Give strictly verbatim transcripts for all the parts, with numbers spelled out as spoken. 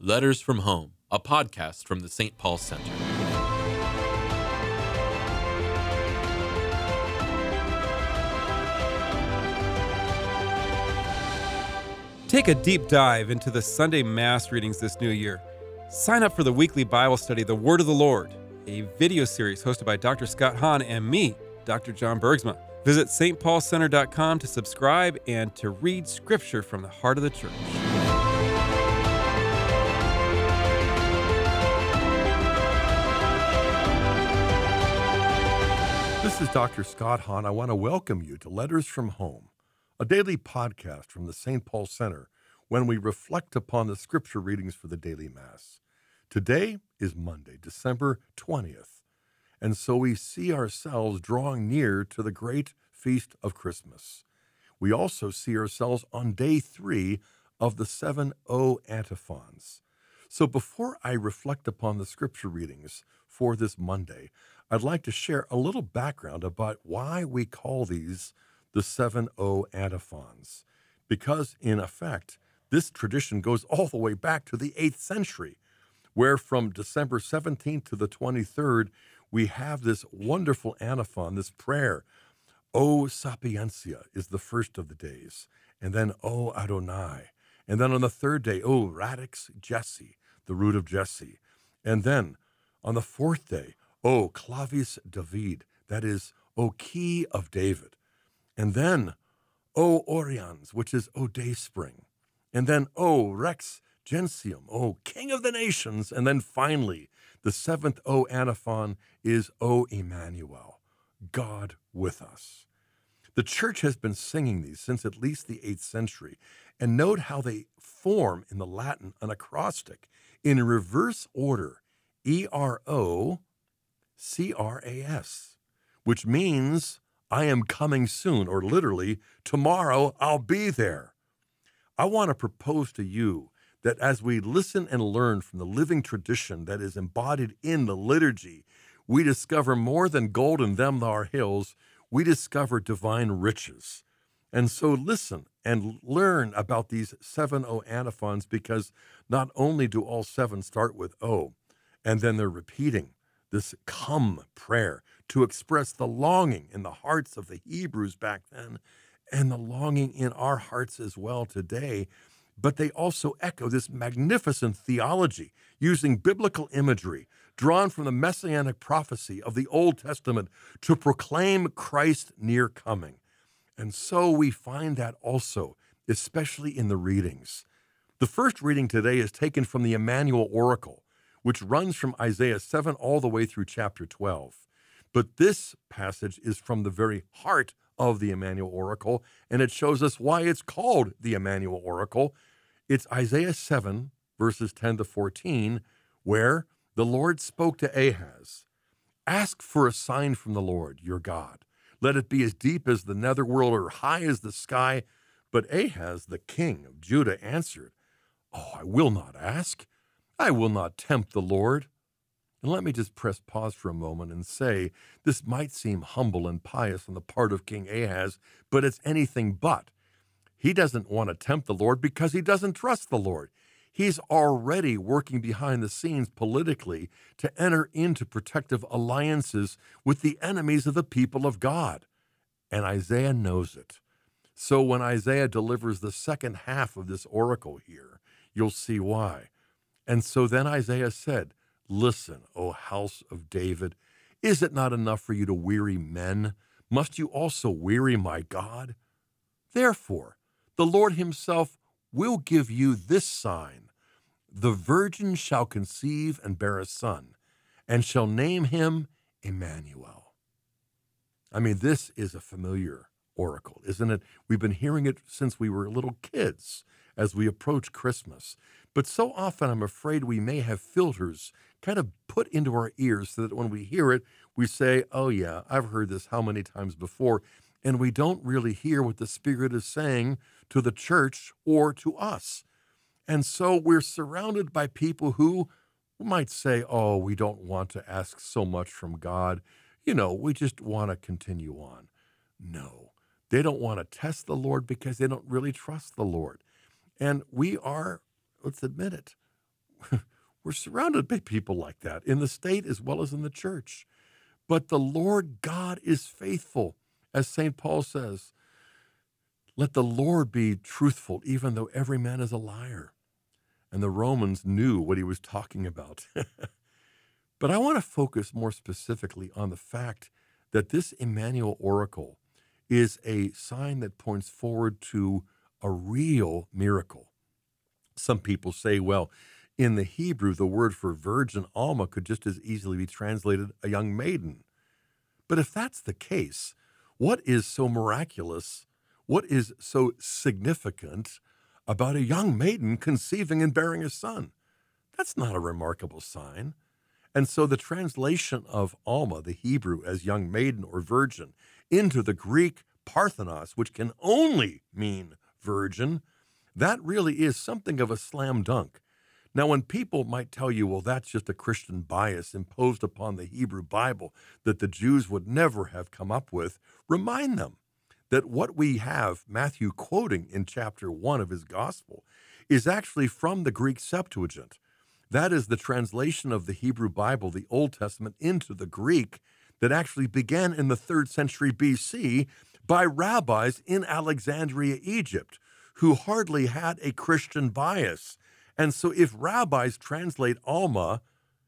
Letters from Home, a podcast from the Saint Paul Center. Take a deep dive into the Sunday Mass readings this new year. Sign up for the weekly Bible study, The Word of the Lord, a video series hosted by Doctor Scott Hahn and me, Doctor John Bergsma. Visit s t paul center dot com to subscribe and to read Scripture from the heart of the Church. This is Doctor Scott Hahn. I want to welcome you to Letters from Home, a daily podcast from the Saint Paul Center when we reflect upon the Scripture readings for the daily Mass. Today is Monday, December twentieth, and so we see ourselves drawing near to the great feast of Christmas. We also see ourselves on day three of the seven O antiphons. So before I reflect upon the Scripture readings for this Monday, I'd like to share a little background about why we call these the seven O antiphons. Because, in effect, this tradition goes all the way back to the eighth century, where from December seventeenth to the twenty-third, we have this wonderful antiphon, this prayer. O Sapientia is the first of the days, and then O Adonai. And then on the third day, O Radix Jesse, the root of Jesse. And then on the fourth day, O Clavis David, that is, O Key of David. And then, O Oriens, which is O Dayspring. And then, O Rex Gentium, O King of the Nations. And then finally, the seventh O antiphon is O Emmanuel, God with us. The Church has been singing these since at least the eighth century. And note how they form in the Latin an acrostic in reverse order, E R O C R A S, which means I am coming soon, or literally, tomorrow I'll be there. I want to propose to you that as we listen and learn from the living tradition that is embodied in the liturgy, we discover more than gold in them thar hills, we discover divine riches. And so listen and learn about these seven O antiphons, because not only do all seven start with O, and then they're repeating this come prayer to express the longing in the hearts of the Hebrews back then and the longing in our hearts as well today. But they also echo this magnificent theology using biblical imagery drawn from the messianic prophecy of the Old Testament to proclaim Christ's near coming. And so we find that also, especially in the readings. The first reading today is taken from the Emmanuel Oracle, which runs from Isaiah seven all the way through chapter twelve. But this passage is from the very heart of the Emmanuel Oracle, and it shows us why it's called the Emmanuel Oracle. It's Isaiah seven, verses ten to fourteen, where the Lord spoke to Ahaz, "Ask for a sign from the Lord, your God. Let it be as deep as the netherworld or high as the sky." But Ahaz, the king of Judah, answered, "Oh, I will not ask. I will not tempt the Lord." And let me just press pause for a moment and say, this might seem humble and pious on the part of King Ahaz, but it's anything but. He doesn't want to tempt the Lord because he doesn't trust the Lord. He's already working behind the scenes politically to enter into protective alliances with the enemies of the people of God. And Isaiah knows it. So when Isaiah delivers the second half of this oracle here, you'll see why. And so then Isaiah said, "Listen, O house of David, is it not enough for you to weary men? Must you also weary my God? Therefore, the Lord himself will give you this sign. The virgin shall conceive and bear a son, and shall name him Emmanuel." I mean, this is a familiar oracle, isn't it? We've been hearing it since we were little kids as we approach Christmas. But so often I'm afraid we may have filters kind of put into our ears so that when we hear it, we say, "Oh yeah, I've heard this how many times before," and we don't really hear what the Spirit is saying to the church or to us. And so we're surrounded by people who might say, "Oh, we don't want to ask so much from God. You know, we just want to continue on." No, they don't want to test the Lord because they don't really trust the Lord. And we are, let's admit it, We're surrounded by people like that in the state as well as in the church. But the Lord God is faithful. As Saint Paul says, let the Lord be truthful, even though every man is a liar. And the Romans knew what he was talking about. But I want to focus more specifically on the fact that this Emmanuel oracle is a sign that points forward to a real miracle. Some people say, well, in the Hebrew, the word for virgin, Alma, could just as easily be translated a young maiden. But if that's the case, what is so miraculous, what is so significant about a young maiden conceiving and bearing a son? That's not a remarkable sign. And so the translation of Alma, the Hebrew, as young maiden or virgin, into the Greek Parthenos, which can only mean virgin, that really is something of a slam dunk. Now, when people might tell you, well, that's just a Christian bias imposed upon the Hebrew Bible that the Jews would never have come up with, remind them that what we have Matthew quoting in chapter one of his gospel is actually from the Greek Septuagint. That is the translation of the Hebrew Bible, the Old Testament, into the Greek that actually began in the third century B C by rabbis in Alexandria, Egypt, who hardly had a Christian bias. And so if rabbis translate Alma,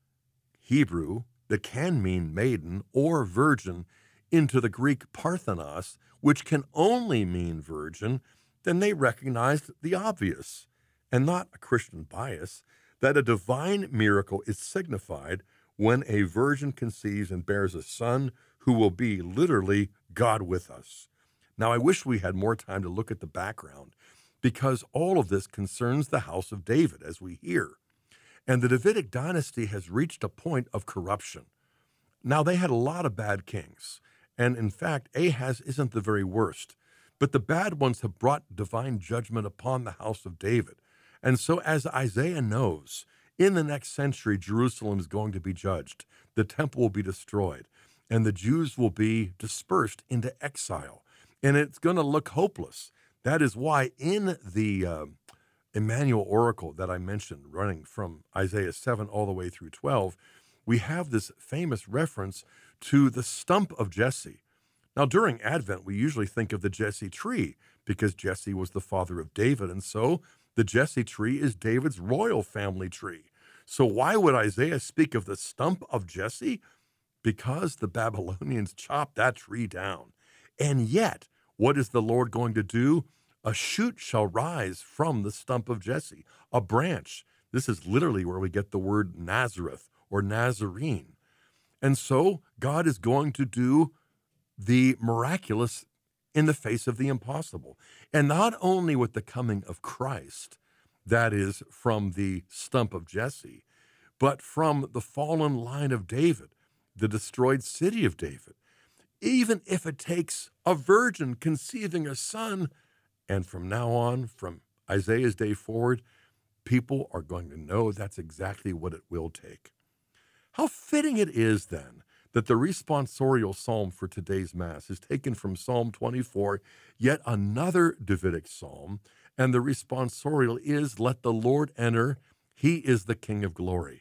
Hebrew, that can mean maiden or virgin, into the Greek Parthenos, which can only mean virgin, then they recognized the obvious, and not a Christian bias, that a divine miracle is signified when a virgin conceives and bears a son who will be literally God with us. Now, I wish we had more time to look at the background, because all of this concerns the house of David, as we hear. And the Davidic dynasty has reached a point of corruption. Now, they had a lot of bad kings, and in fact, Ahaz isn't the very worst. But the bad ones have brought divine judgment upon the house of David. And so, as Isaiah knows, in the next century, Jerusalem is going to be judged. The temple will be destroyed, and the Jews will be dispersed into exile. And it's going to look hopeless. That is why in the uh, Emmanuel oracle that I mentioned, running from Isaiah seven all the way through twelve, we have this famous reference to the stump of Jesse. Now, during Advent, we usually think of the Jesse tree because Jesse was the father of David, and so the Jesse tree is David's royal family tree. So why would Isaiah speak of the stump of Jesse? Because the Babylonians chopped that tree down. And yet, what is the Lord going to do? A shoot shall rise from the stump of Jesse, a branch. This is literally where we get the word Nazareth or Nazarene. And so God is going to do the miraculous in the face of the impossible. And not only with the coming of Christ, that is from the stump of Jesse, but from the fallen line of David, the destroyed city of David. Even if it takes a virgin conceiving a son, and from now on, from Isaiah's day forward, people are going to know that's exactly what it will take. How fitting it is, then, that the responsorial psalm for today's Mass is taken from Psalm twenty-four, yet another Davidic psalm, and the responsorial is, "Let the Lord enter, he is the King of glory."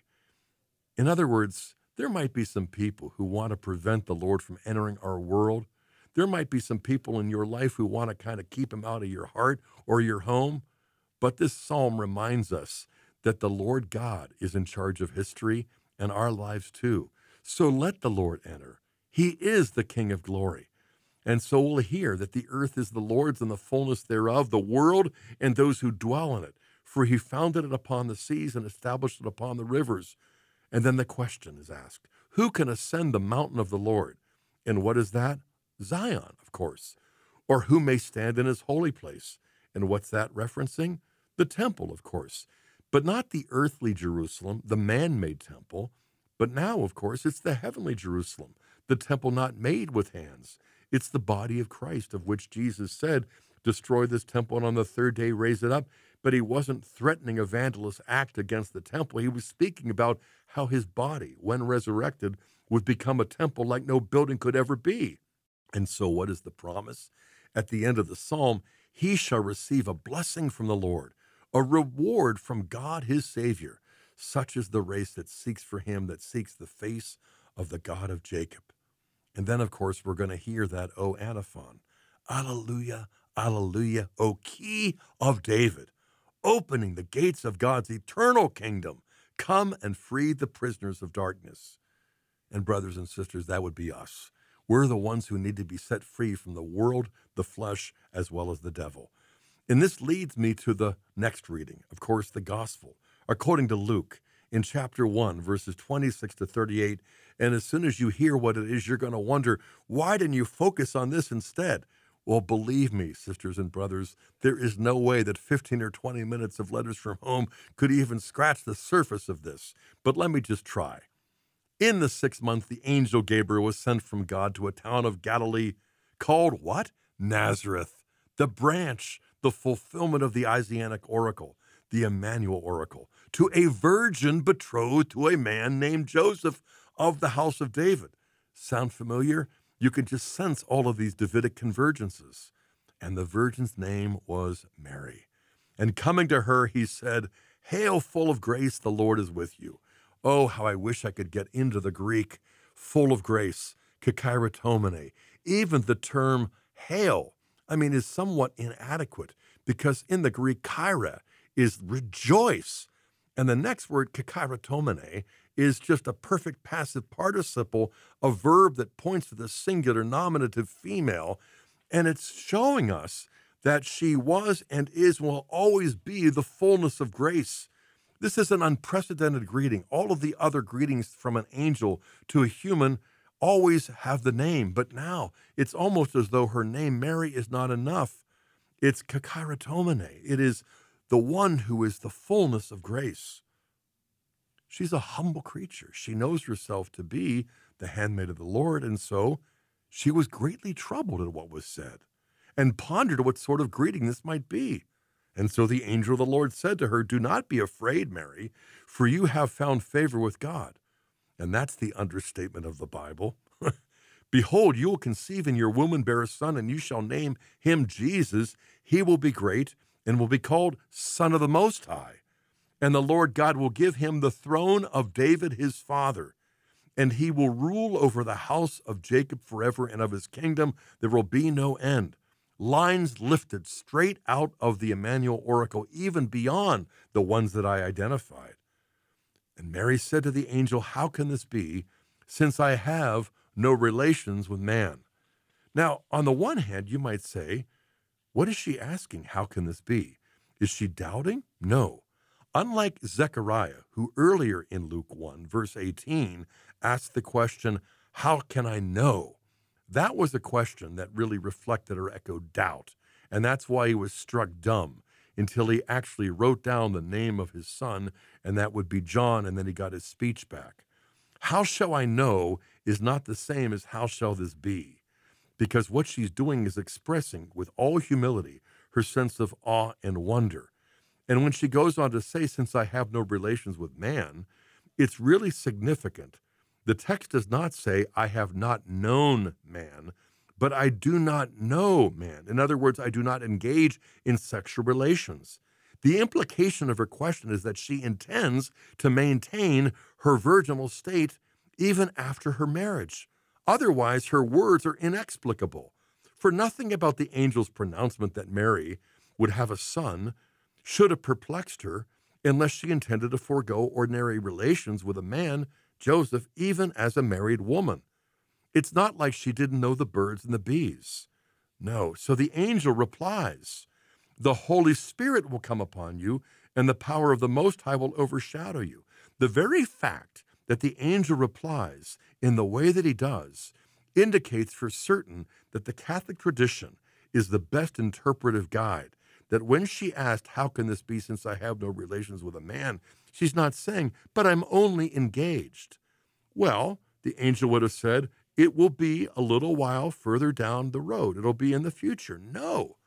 In other words, there might be some people who want to prevent the Lord from entering our world. There might be some people in your life who want to kind of keep him out of your heart or your home. But this psalm reminds us that the Lord God is in charge of history and our lives too. So let the Lord enter. He is the King of glory. And so we'll hear that the earth is the Lord's and the fullness thereof, the world and those who dwell in it. For he founded it upon the seas and established it upon the rivers. And then the question is asked, who can ascend the mountain of the Lord? And what is that? Zion, of course. Or who may stand in his holy place? And what's that referencing? The temple, of course. But not the earthly Jerusalem, the man-made temple. But now, of course, it's the heavenly Jerusalem, the temple not made with hands. It's the body of Christ, of which Jesus said, destroy this temple and on the third day raise it up. But he wasn't threatening a vandalous act against the temple. He was speaking about how his body, when resurrected, would become a temple like no building could ever be. And so what is the promise? At the end of the psalm, he shall receive a blessing from the Lord, a reward from God his Savior. Such is the race that seeks for him, that seeks the face of the God of Jacob. And then, of course, we're going to hear that O antiphon. Alleluia, alleluia, O key of David, opening the gates of God's eternal kingdom. Come and free the prisoners of darkness. And brothers and sisters, that would be us. We're the ones who need to be set free from the world, the flesh, as well as the devil. And this leads me to the next reading, of course, the gospel, according to Luke, in chapter one, verses twenty-six to thirty-eight. And as soon as you hear what it is, you're going to wonder, why didn't you focus on this instead? Well, believe me, sisters and brothers, there is no way that fifteen or twenty minutes of Letters from Home could even scratch the surface of this. But let me just try. In the sixth month, the angel Gabriel was sent from God to a town of Galilee called what? Nazareth, the branch, the fulfillment of the Isaianic oracle, the Emmanuel oracle, to a virgin betrothed to a man named Joseph of the house of David. Sound familiar? You can just sense all of these Davidic convergences. And the virgin's name was Mary. And coming to her, he said, "Hail, full of grace, the Lord is with you." Oh, how I wish I could get into the Greek, full of grace, kakairotomene. Even the term hail, I mean, is somewhat inadequate because in the Greek, kaira is rejoice. And the next word, kakairotomene, is just a perfect passive participle, a verb that points to the singular nominative female. And it's showing us that she was and is, will always be the fullness of grace. This is an unprecedented greeting. All of the other greetings from an angel to a human always have the name, but now it's almost as though her name, Mary, is not enough. It's kakairotomene. It is the one who is the fullness of grace. She's a humble creature. She knows herself to be the handmaid of the Lord, and so she was greatly troubled at what was said and pondered what sort of greeting this might be. And so the angel of the Lord said to her, "Do not be afraid, Mary, for you have found favor with God." And that's the understatement of the Bible. "Behold, you will conceive in your womb and bear a son, and you shall name him Jesus. He will be great and will be called Son of the Most High. And the Lord God will give him the throne of David his father, and he will rule over the house of Jacob forever, and of his kingdom there will be no end." Lines lifted straight out of the Emmanuel oracle, even beyond the ones that I identified. And Mary said to the angel, "How can this be, since I have no relations with man?" Now, on the one hand, you might say, what is she asking? How can this be? Is she doubting? No. Unlike Zechariah, who earlier in Luke one, verse eighteen, asked the question, "How can I know?" That was a question that really reflected or echoed doubt, and that's why he was struck dumb until he actually wrote down the name of his son, and that would be John, and then he got his speech back. "How shall I know" is not the same as "how shall this be," because what she's doing is expressing with all humility her sense of awe and wonder. And when she goes on to say, "Since I have no relations with man," it's really significant. The text does not say, "I have not known man," but "I do not know man." In other words, I do not engage in sexual relations. The implication of her question is that she intends to maintain her virginal state even after her marriage. Otherwise, her words are inexplicable. For nothing about the angel's pronouncement that Mary would have a son should have perplexed her unless she intended to forego ordinary relations with a man, Joseph, even as a married woman. It's not like she didn't know the birds and the bees. No. So the angel replies, "The Holy Spirit will come upon you, and the power of the Most High will overshadow you." The very fact that the angel replies in the way that he does indicates for certain that the Catholic tradition is the best interpretive guide, that when she asked, "How can this be since I have no relations with a man?" she's not saying, "But I'm only engaged." Well, the angel would have said, "It will be a little while further down the road. It'll be in the future." No.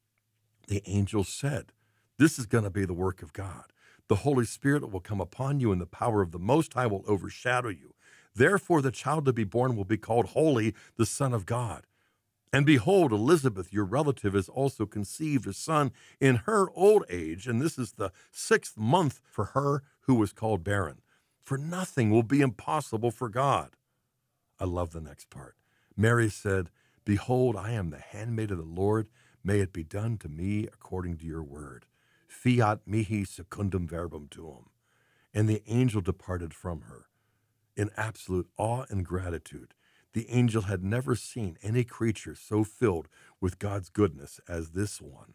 The angel said, "This is going to be the work of God. The Holy Spirit will come upon you, and the power of the Most High will overshadow you. Therefore, the child to be born will be called Holy, the Son of God. And behold, Elizabeth, your relative, has also conceived a son in her old age, and this is the sixth month for her who was called barren. For nothing will be impossible for God. I love the next part. Mary said, Behold, I am the handmaid of the Lord. May it be done to me according to your word. Fiat mihi secundum verbum tuum. And the angel departed from her. In absolute awe and gratitude, the angel had never seen any creature so filled with God's goodness as this one.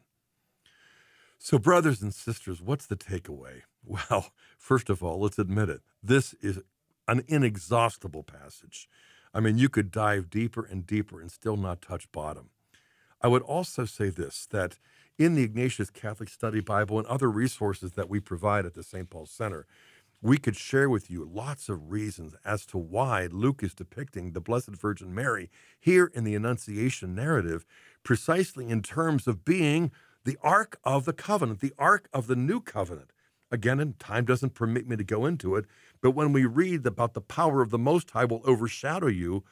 So, brothers and sisters, what's the takeaway? Well, first of all, let's admit it. This is an inexhaustible passage. I mean, you could dive deeper and deeper and still not touch bottom. I would also say this, that in the Ignatius Catholic Study Bible and other resources that we provide at the Saint Paul Center, we could share with you lots of reasons as to why Luke is depicting the Blessed Virgin Mary here in the Annunciation narrative, precisely in terms of being the Ark of the Covenant, the Ark of the New Covenant. Again, and time doesn't permit me to go into it, but when we read about the power of the Most High will overshadow you,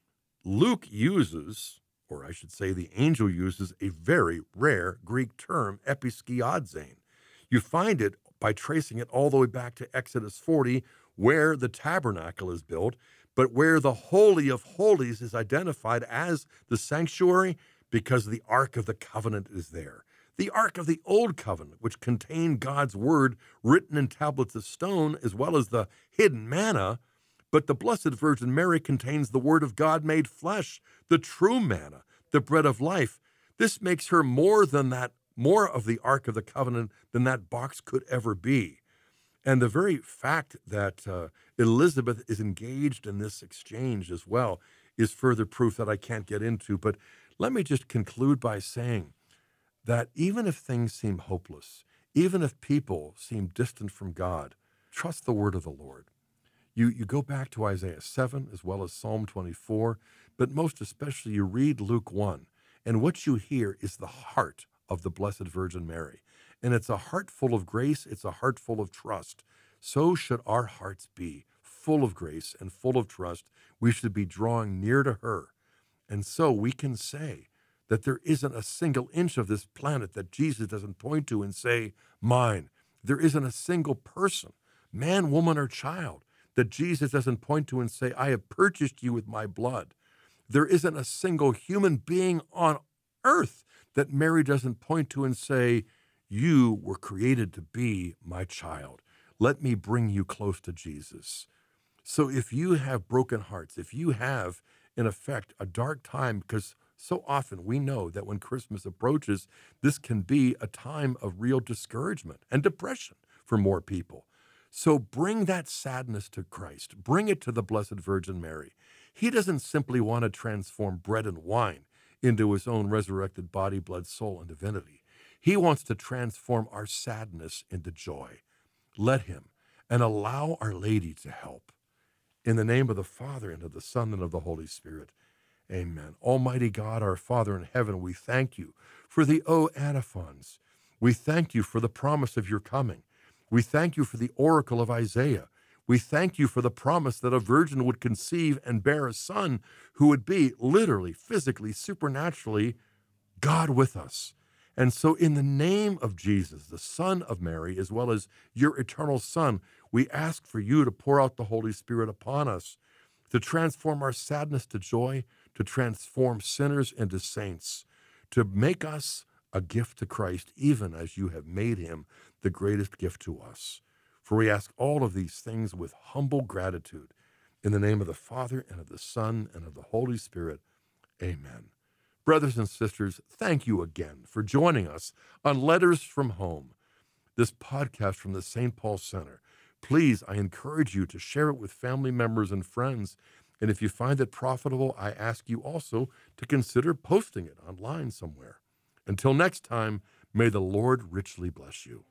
Luke uses, or I should say the angel uses, a very rare Greek term, episkiadzane. You find it by tracing it all the way back to Exodus forty, where the tabernacle is built, but where the Holy of Holies is identified as the sanctuary because the Ark of the Covenant is there. The Ark of the Old Covenant, which contained God's word written in tablets of stone, as well as the hidden manna, but the Blessed Virgin Mary contains the word of God made flesh, the true manna, the bread of life. This makes her more than that, more of the Ark of the Covenant than that box could ever be. And the very fact that uh, Elizabeth is engaged in this exchange as well is further proof that I can't get into. But let me just conclude by saying that even if things seem hopeless, even if people seem distant from God, trust the word of the Lord. You, you go back to Isaiah seven as well as Psalm twenty-four, but most especially you read Luke one, and what you hear is the heart of the Blessed Virgin Mary. And it's a heart full of grace, it's a heart full of trust. So should our hearts be, full of grace and full of trust. We should be drawing near to her. And so we can say that there isn't a single inch of this planet that Jesus doesn't point to and say, mine. There isn't a single person, man, woman, or child, that Jesus doesn't point to and say, I have purchased you with my blood. There isn't a single human being on earth that Mary doesn't point to and say, you were created to be my child. Let me bring you close to Jesus. So if you have broken hearts, if you have, in effect, a dark time, because so often we know that when Christmas approaches, this can be a time of real discouragement and depression for more people. So bring that sadness to Christ. Bring it to the Blessed Virgin Mary. He doesn't simply want to transform bread and wine into his own resurrected body, blood, soul, and divinity. He wants to transform our sadness into joy. Let him, and allow Our Lady to help. In the name of the Father, and of the Son, and of the Holy Spirit. Amen. Almighty God, our Father in heaven, we thank you for the O Antiphons. We thank you for the promise of your coming. We thank you for the oracle of Isaiah. We thank you for the promise that a virgin would conceive and bear a son who would be literally, physically, supernaturally God with us. And so in the name of Jesus, the Son of Mary, as well as your eternal Son, we ask for you to pour out the Holy Spirit upon us, to transform our sadness to joy, to transform sinners into saints, to make us a gift to Christ, even as you have made him the greatest gift to us. For we ask all of these things with humble gratitude. In the name of the Father, and of the Son, and of the Holy Spirit. Amen. Brothers and sisters, thank you again for joining us on Letters from Home, this podcast from the Saint Paul Center. Please, I encourage you to share it with family members and friends. And if you find it profitable, I ask you also to consider posting it online somewhere. Until next time, may the Lord richly bless you.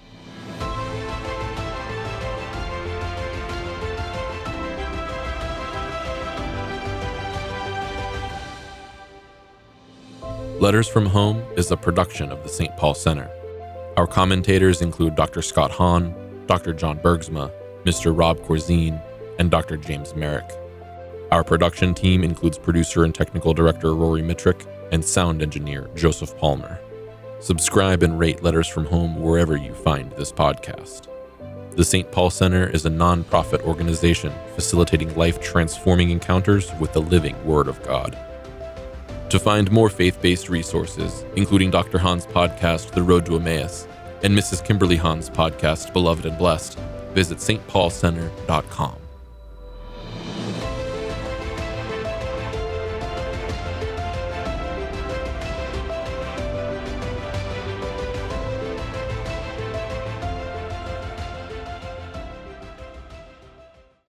Letters from Home is a production of the Saint Paul Center. Our commentators include Doctor Scott Hahn, Doctor John Bergsma, Mister Rob Corzine, and Doctor James Merrick. Our production team includes producer and technical director Rory Mitrick and sound engineer Joseph Palmer. Subscribe and rate Letters from Home wherever you find this podcast. The Saint Paul Center is a nonprofit organization facilitating life-transforming encounters with the living Word of God. To find more faith-based resources, including Doctor Hahn's podcast, The Road to Emmaus, and Missus Kimberly Hahn's podcast, Beloved and Blessed, visit s t paul center dot com.